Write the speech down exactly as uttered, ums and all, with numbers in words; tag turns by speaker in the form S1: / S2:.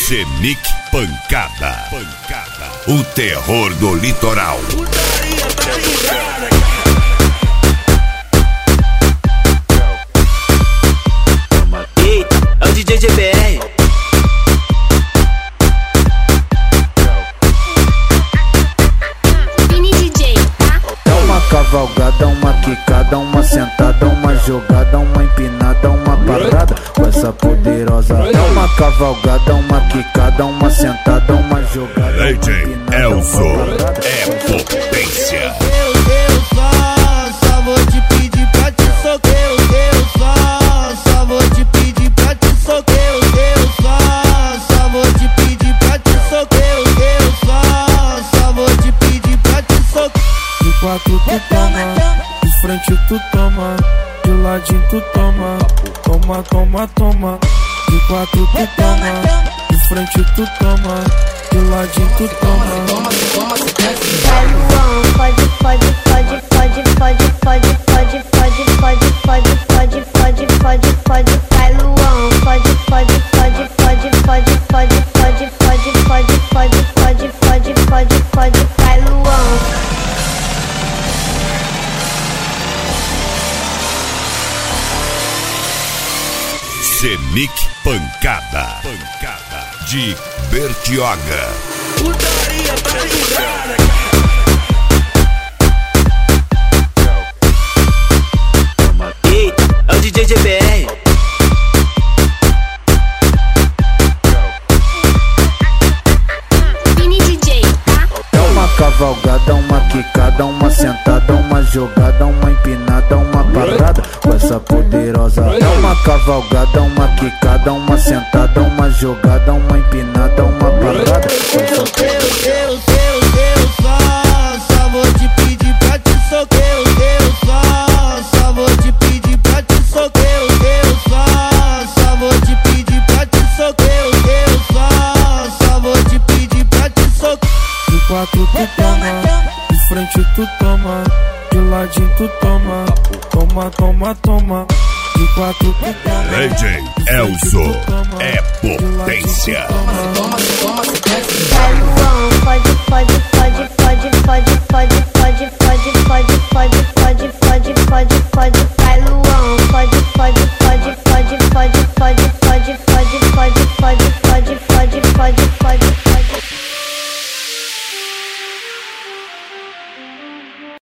S1: Semic Pancada. Pancada. O terror do litoral.
S2: Putaria tá ligada.
S3: Eita, é o D J G B R.
S4: Vini D J, tá?
S5: Dá uma cavalgada, uma quicada, uma sentada, uma jogada, uma empinada, uma parada com essa poderosa. Dá uma cavalgada, uma quicada, uma sentada, uma jogada,
S1: D J
S5: uma empinada,
S1: Elzo
S5: uma parada.
S1: é potência.
S2: Eu, eu só, só vou te pedir pra te socar. Eu, eu só, só vou te pedir pra te socar. Eu, eu só, só vou te pedir pra te socar. Eu, eu só, só vou te pedir pra te socar.
S6: De quatro tu toma, de frente tu toma, de ladinho tu toma, toma, toma, toma. De quatro tu toma, de frente tu toma, de ladinho tu toma.
S4: Vai Luan, pode, pode, pode, pode, pode, pode, pode, pode, pode, pode, pode, pode, pode, pode. Vai Luan, pode, pode, pode, pode, pode, pode, pode, pode, pode, pode, pode, pode, pode, pode. Vai Luan.
S1: Semic Pancada. Pancada. De Bertioga.
S2: Putaria tá ligada.
S3: Eita, é o D J G B R.
S4: Vini D J, tá?
S5: Dá uma cavalgada, uma quicada, uma sentada, uma jogada, uma empinada, uma parada com essa poderosa. Dá uma cavalgada, uma quicada, uma sentada, uma jogada, uma empinada, uma parada com
S2: Eu,
S5: essa
S2: eu, eu, eu, eu só, só vou te pedir pra te socar. Eu, eu só, só vou te pedir pra te socar. Eu, eu só, só vou te pedir pra te socar. Eu, eu só, só vou te pedir pra te socar.
S6: De quatro tu toma, de frente tu toma, de ladinho tu toma, toma, toma, toma. De quatro tu toma,
S1: D J Elzo é potência.
S4: Vai Luan, pode, pode, pode, pode, pode, pode,